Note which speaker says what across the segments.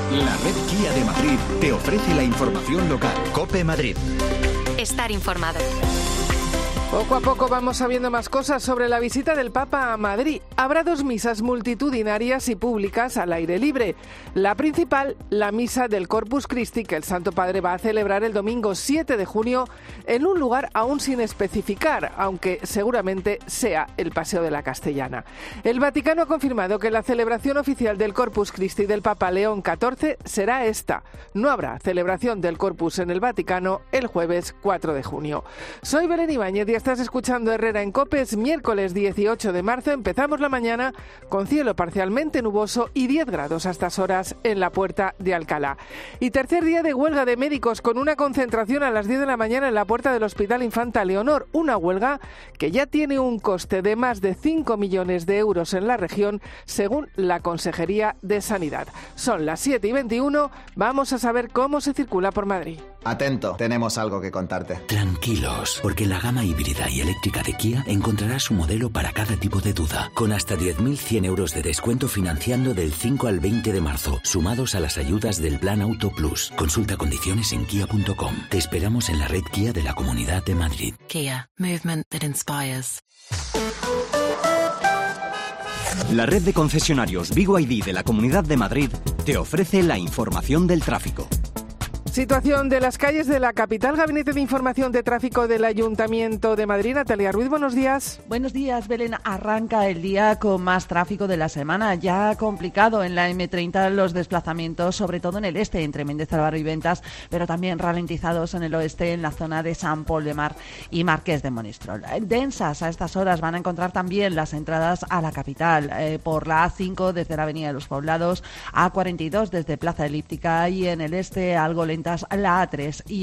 Speaker 1: La red Kia de Madrid te ofrece la información local. COPE Madrid.
Speaker 2: Estar informado.
Speaker 3: Poco a poco vamos sabiendo más cosas sobre la visita del Papa a Madrid. Habrá 2 misas multitudinarias y públicas al aire libre. La principal, la misa del Corpus Christi, que el Santo Padre va a celebrar el domingo 7 de junio en un lugar aún sin especificar, aunque seguramente sea el Paseo de la Castellana. El Vaticano ha confirmado que la celebración oficial del Corpus Christi del Papa León XIV será esta. No habrá celebración del Corpus en el Vaticano el jueves 4 de junio. Soy Belén Ibáñez y estás escuchando Herrera en COPE. Es miércoles 18 de marzo. Empezamos la mañana con cielo parcialmente nuboso y 10 grados a estas horas en la Puerta de Alcalá. Y tercer día de huelga de médicos con una concentración a las 10 de la mañana en la puerta del Hospital Infanta Leonor. Una huelga que ya tiene un coste de más de 5 millones de euros en la región, según la Consejería de Sanidad. Son las 7:21. Vamos a saber cómo se circula por Madrid.
Speaker 4: Atento, tenemos algo que contarte.
Speaker 5: Tranquilos, porque en la gama híbrida y eléctrica de Kia encontrarás un modelo para cada tipo de duda, con hasta 10.100 euros de descuento financiando del 5 al 20 de marzo, sumados a las ayudas del Plan Auto Plus. Consulta condiciones en kia.com. Te esperamos en la red Kia de la Comunidad de Madrid.
Speaker 2: Kia, movement that inspires.
Speaker 1: La red de concesionarios BYD de la Comunidad de Madrid te ofrece la información del tráfico.
Speaker 3: Situación de las calles de la capital. Gabinete de Información de Tráfico del Ayuntamiento de Madrid. Natalia Ruiz, buenos días.
Speaker 6: Buenos días, Belén. Arranca el día con más tráfico de la semana. Ya complicado en la M30 los desplazamientos, sobre todo en el este, entre Méndez Álvaro y Ventas, pero también ralentizados en el oeste, en la zona de San Pol de Mar y Marqués de Monistrol. Densas a estas horas van a encontrar también las entradas a la capital, por la A5 desde la Avenida de los Poblados, A42 desde Plaza Elíptica y en el este algo lentas la A3 y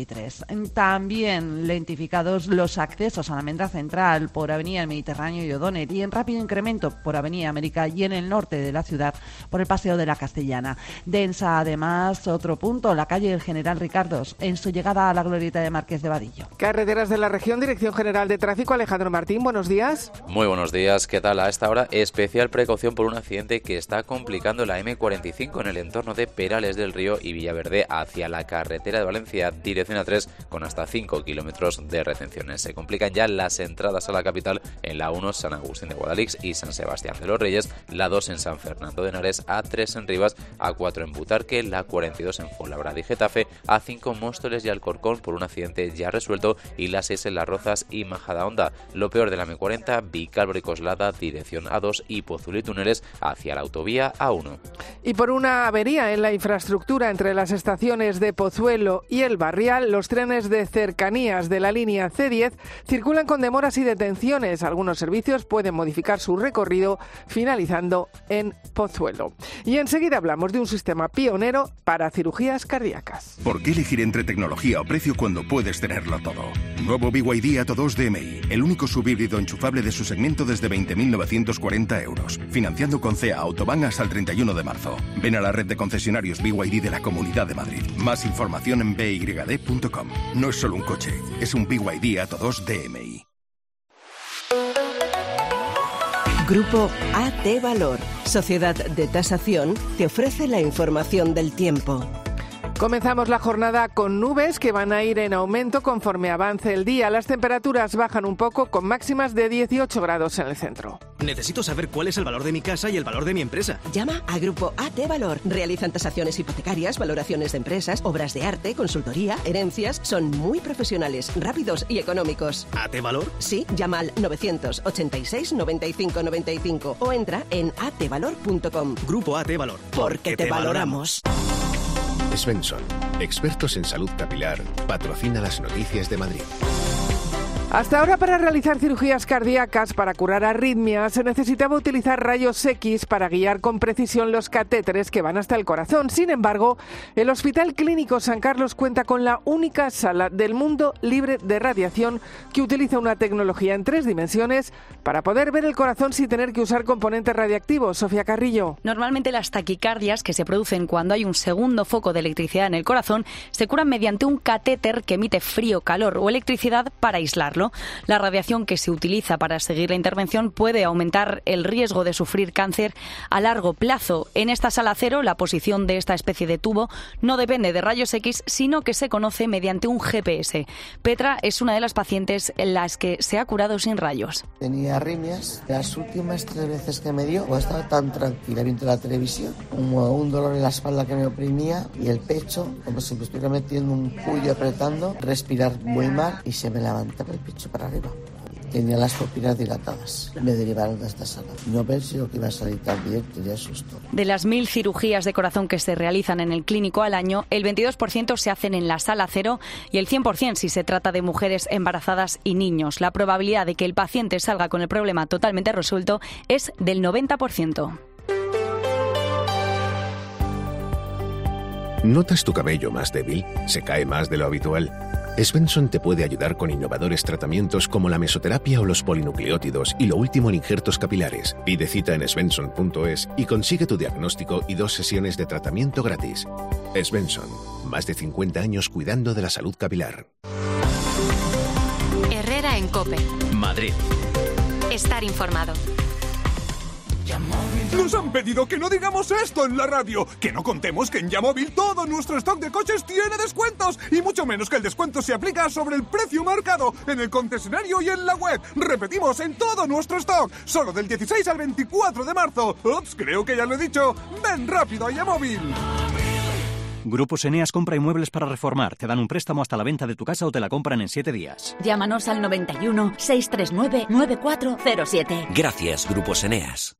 Speaker 6: M23. También lentificados los accesos a la Almendra Central por Avenida El Mediterráneo y O'Donnell, y en rápido incremento por Avenida América y en el norte de la ciudad por el Paseo de la Castellana. Densa además otro punto, la calle del General Ricardos, en su llegada a la glorieta de Marqués de Vadillo.
Speaker 3: Carreteras de la región, Dirección General de Tráfico, Alejandro Martín, buenos días.
Speaker 7: Muy buenos días, ¿qué tal? A esta hora, especial precaución por un accidente que está complicando la M45 en el entorno de Perales del Río y Villaverde hacia la carretera de Valencia, dirección A3, con hasta 5 kilómetros de retenciones. Se complican ya las entradas a la capital en la 1 San Agustín de Guadalix y San Sebastián de los Reyes, la 2 en San Fernando de Henares, A3 en Rivas, A4 en Butarque, la 42 en Fuenlabrada y Getafe, A5 Móstoles y Alcorcón por un accidente ya resuelto y la 6 en Las Rozas y Majadahonda. Lo peor de la M40, Vicálvaro y Coslada, dirección A2 y Pozuelo y Túneles hacia la autovía A1.
Speaker 3: Y por una avería en la infraestructura entre las estaciones de Pozuelo y El Barrial, los trenes de cercanías de la línea C10 circulan con demoras y detenciones. Algunos servicios pueden modificar su recorrido finalizando en Pozuelo. Y enseguida hablamos de un sistema pionero para cirugías cardíacas.
Speaker 8: ¿Por qué elegir entre tecnología o precio cuando puedes tenerlo todo? Nuevo BYD Atto 2 DMI, el único subhíbrido enchufable de su segmento desde 20.940 euros. Financiando con CEA Autobahn hasta el 31 de marzo. Ven a la red de concesionarios BYD de la Comunidad de Madrid. Más información en byd.com. No es solo un coche, es un BYD Atto 2 DMI.
Speaker 9: Grupo AT Valor, Sociedad de Tasación, te ofrece la información del tiempo.
Speaker 3: Comenzamos la jornada con nubes que van a ir en aumento conforme avance el día. Las temperaturas bajan un poco con máximas de 18 grados en el centro.
Speaker 10: Necesito saber cuál es el valor de mi casa y el valor de mi empresa.
Speaker 9: Llama a Grupo AT Valor. Realizan tasaciones hipotecarias, valoraciones de empresas, obras de arte, consultoría, herencias. Son muy profesionales, rápidos y económicos.
Speaker 10: ¿AT Valor?
Speaker 9: Sí, llama al 986 95 95 o entra en atvalor.com.
Speaker 10: Grupo AT Valor.
Speaker 9: Porque te valoramos.
Speaker 11: Svensson, expertos en salud capilar, patrocina las noticias de Madrid.
Speaker 3: Hasta ahora, para realizar cirugías cardíacas para curar arritmias, se necesitaba utilizar rayos X para guiar con precisión los catéteres que van hasta el corazón. Sin embargo, el Hospital Clínico San Carlos cuenta con la única sala del mundo libre de radiación que utiliza una tecnología en 3 dimensiones para poder ver el corazón sin tener que usar componentes radiactivos. Sofía Carrillo.
Speaker 12: Normalmente las taquicardias, que se producen cuando hay un segundo foco de electricidad en el corazón, se curan mediante un catéter que emite frío, calor o electricidad para aislarlo. ejemplo, la radiación que se utiliza para seguir la intervención puede aumentar el riesgo de sufrir cáncer a largo plazo. En esta sala cero, la posición de esta especie de tubo no depende de rayos X, sino que se conoce mediante un GPS. Petra es una de las pacientes en las que se ha curado sin rayos.
Speaker 13: Tenía arritmias. Las últimas 3 veces que me dio, estaba tan tranquila viendo la televisión, como un dolor en la espalda que me oprimía y el pecho, como si me estuviera metiendo un puño apretando, respirar muy mal y se me levantaba el pecho para arriba. Tenía las pupilas dilatadas. Me derivaron de esta sala. No pensé que iba a salir tan bien, tenía susto.
Speaker 12: De las 1.000 cirugías de corazón que se realizan en el clínico al año, el 22% se hacen en la sala cero y el 100% si se trata de mujeres embarazadas y niños. La probabilidad de que el paciente salga con el problema totalmente resuelto es del 90%.
Speaker 11: ¿Notas tu cabello más débil? ¿Se cae más de lo habitual? Svensson te puede ayudar con innovadores tratamientos como la mesoterapia o los polinucleótidos y lo último en injertos capilares. Pide cita en svensson.es y consigue tu diagnóstico y 2 sesiones de tratamiento gratis. Svensson, más de 50 años cuidando de la salud capilar.
Speaker 2: Herrera en COPE.
Speaker 1: Madrid.
Speaker 2: Estar informado.
Speaker 14: Nos han pedido que no digamos esto en la radio, que no contemos que en Yamóvil todo nuestro stock de coches tiene descuentos, y mucho menos que el descuento se aplica sobre el precio marcado en el concesionario y en la web. Repetimos, en todo nuestro stock, solo del 16 al 24 de marzo. Ups, creo que ya lo he dicho. Ven rápido a Yamóvil.
Speaker 1: Grupos Eneas compra inmuebles para reformar. Te dan un préstamo hasta la venta de tu casa o te la compran en 7 días.
Speaker 15: Llámanos al 91 639 9407.
Speaker 5: Gracias, Grupos Eneas.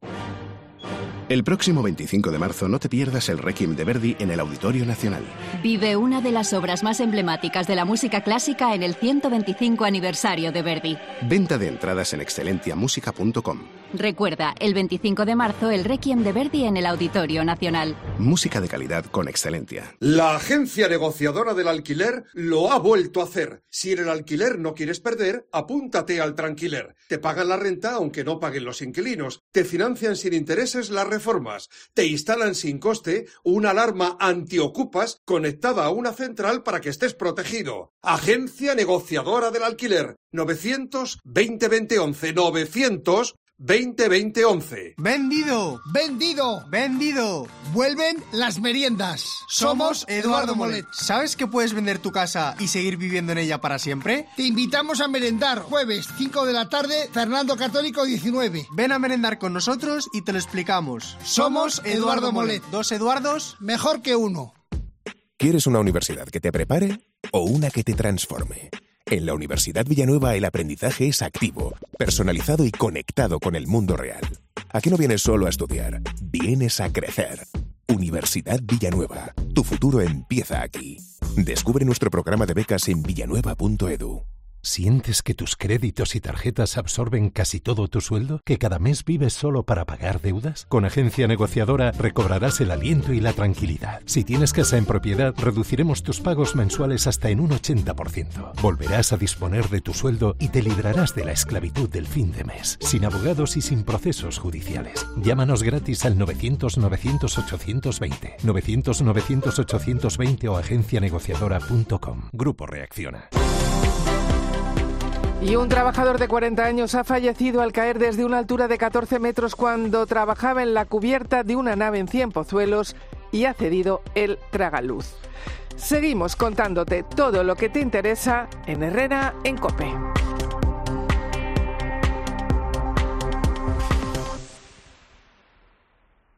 Speaker 11: El próximo 25 de marzo no te pierdas el Requiem de Verdi en el Auditorio Nacional.
Speaker 15: Vive una de las obras más emblemáticas de la música clásica en el 125 aniversario de Verdi.
Speaker 11: Venta de entradas en excelentiamusica.com.
Speaker 15: Recuerda, el 25 de marzo el Requiem de Verdi en el Auditorio Nacional.
Speaker 11: Música de calidad con Excelentia.
Speaker 16: La agencia negociadora del alquiler lo ha vuelto a hacer. Si en el alquiler no quieres perder, apúntate al Tranquiler. Te pagan la renta aunque no paguen los inquilinos. Te financian sin intereses las reformas. Te instalan sin coste una alarma antiocupas conectada a una central para que estés protegido. Agencia negociadora del alquiler. 900 20 20 11 900 20 20 11.
Speaker 17: ¡Vendido! ¡Vendido! ¡Vendido! Vuelven las meriendas. Somos Eduardo Molet. ¿Sabes que puedes vender tu casa y seguir viviendo en ella para siempre? Te invitamos a merendar. Jueves, 5 de la tarde, Fernando Católico 19. Ven a merendar con nosotros y te lo explicamos. Somos Eduardo Molet. 2 Eduardos, mejor que uno.
Speaker 18: ¿Quieres una universidad que te prepare o una que te transforme? En la Universidad Villanueva el aprendizaje es activo, personalizado y conectado con el mundo real. Aquí no vienes solo a estudiar, vienes a crecer. Universidad Villanueva, tu futuro empieza aquí. Descubre nuestro programa de becas en villanueva.edu.
Speaker 19: ¿Sientes que tus créditos y tarjetas absorben casi todo tu sueldo? ¿Que cada mes vives solo para pagar deudas? Con Agencia Negociadora recobrarás el aliento y la tranquilidad. Si tienes casa en propiedad, reduciremos tus pagos mensuales hasta en un 80%. Volverás a disponer de tu sueldo y te librarás de la esclavitud del fin de mes, sin abogados y sin procesos judiciales. Llámanos gratis al 900-900-820, 900-900-820 o agencianegociadora.com. Grupo Reacciona.
Speaker 3: Y un trabajador de 40 años ha fallecido al caer desde una altura de 14 metros cuando trabajaba en la cubierta de una nave en Cienpozuelos y ha cedido el tragaluz. Seguimos contándote todo lo que te interesa en Herrera en COPE.